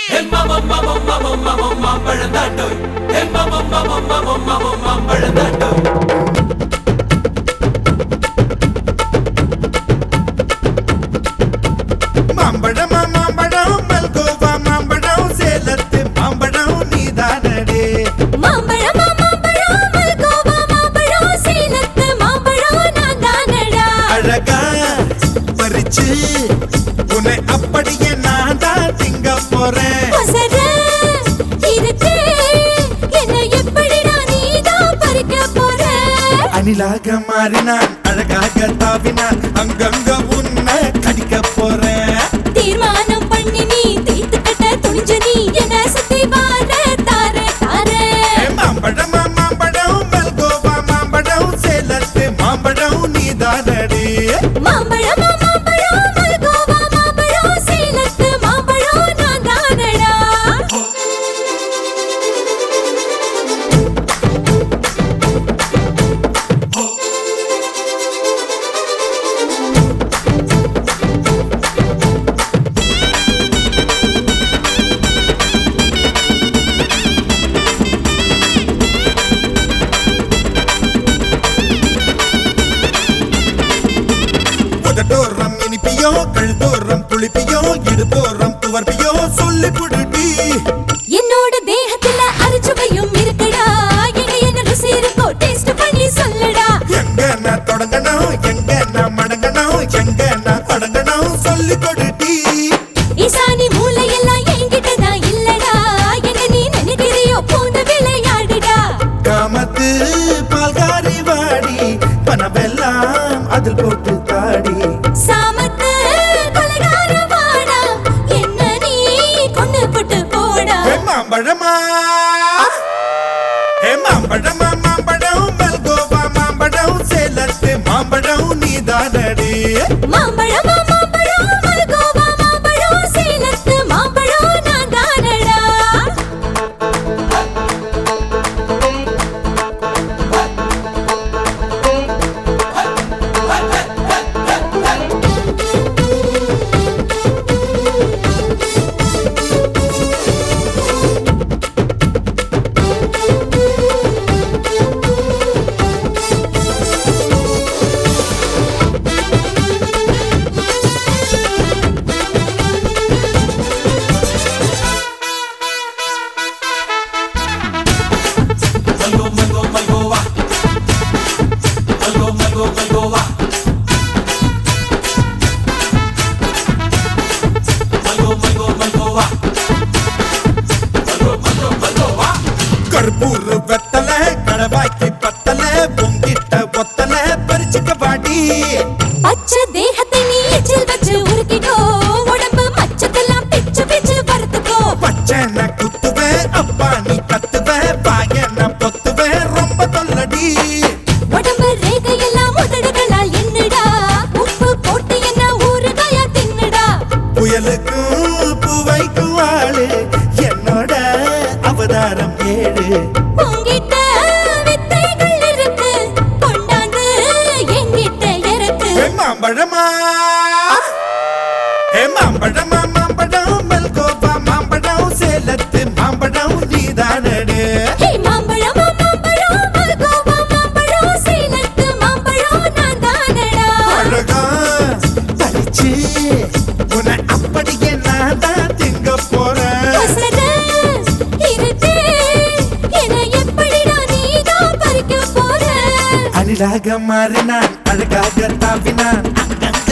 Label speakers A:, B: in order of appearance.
A: உன்னை அப்படியே நான் தான் திங்க போறேன். அணிலாக மாறினான் அழகாக தாவினான் அங்கங்க உன்னை கடிக்க போறேன்.
B: தீர்மானம் பண்ணி நீ தீர்த்து கட்ட துணிஞ்ச நீ என்ன சுத்தி வார தாரே தாரே.
A: மாம்பழம் மாம்பழம் மல்கோவா மாம்பழம் சேலத்து மாம்பழம் நீதானடி.
B: மாம்பழம் மாம்பழம் மல்கோவா மாம்பழம் சேலத்து மாம்பழம் நான் தானடா.
A: உதட்டோரம் இனிப்பியோ கழுத்தோரம் புளிப்பியோ இடுப்போரம் துவர்ப்பியோ சொல்லி புடுடி.
B: என்னோட தேகத்துல அரிச்சுவையும் இருக்குடா. என்ன ருசி இருக்கோ டேஸ்ட் பண்ணி சொல்லடா.
A: எங்க நான் தொடங்கணும் எங்க நான் மடங்கணும் எங்க நான் தொடங்கணும் சொல்லி கொடுடி.
B: ஈசானி மூளையெல்லாம் என்கிட்ட தான் இல்லடா. என்ன நீ நினைக்கிறியோ போன விளையாடுடா.
A: காமத்து பால்காரி வாடி பணமெல்லாம் அதில் போட்டு தாடி.
B: சாமத்து கொலைகார வாடா என்ன நீ கொண்டு போட்டு போடா.
A: மாம்பழமா மாம்பழமா மாம்பழம் மல்கோவா மாம்பழம் சேலத்து மாம்பழம் நீதானடி.
B: மாம்பழம் மாம்பழம் மல்கோவா மாம்பழம் சேலத்து மாம்பழம் நான் தானடா.
A: கற்பூர் வெத்தல கடவாய்க்கு பத்தல பொங்கிட்ட ஒத்தல பறிச்சுக்க பாடி.
B: பச்சை தேகத்தை நீ எச்சில் வச்சு உருக்கிக்கோ. உடம்பு மச்சத்தெல்லாம் பிச்சு பிச்சு வறுத்துக்கோ.
A: பச்சை நான் குத்துவேன் அப்பா நீ கத்துவேன் பாய நான் பொத்துவேன் ரொம்ப தொல்லடி.
B: உடம்பு ரேகையெல்லாம் உதடுகளால் என்னடா. உப்பு போட்டு என்ன ஊறுகாயா தின்னுடா.
A: புயலுக்கும் பூவைக்கும் ஆளு என்னோட அவதாரம் ஏழு.
B: உங்கிட்ட வித்தைகள் இருக்கு கொண்டாந்து எங்கிட்ட இருக்கு.
A: மாம்பழமா மாம்பழமா மாம்பழம் மல்கோவா மாம்பழம் சேலத்து மாம்பழம் நீதானடு.
B: மாம்பழம் மாம்பழம் மல்கோவா மாம்பழம் சேலத்து மாம்பழம் நான் தானடா.
A: அழகா பறிச்சு உன்னை அப்படியே நான் தான் திங்க போறேன். அணிலாக மாறினான் அழகாக தாவினான்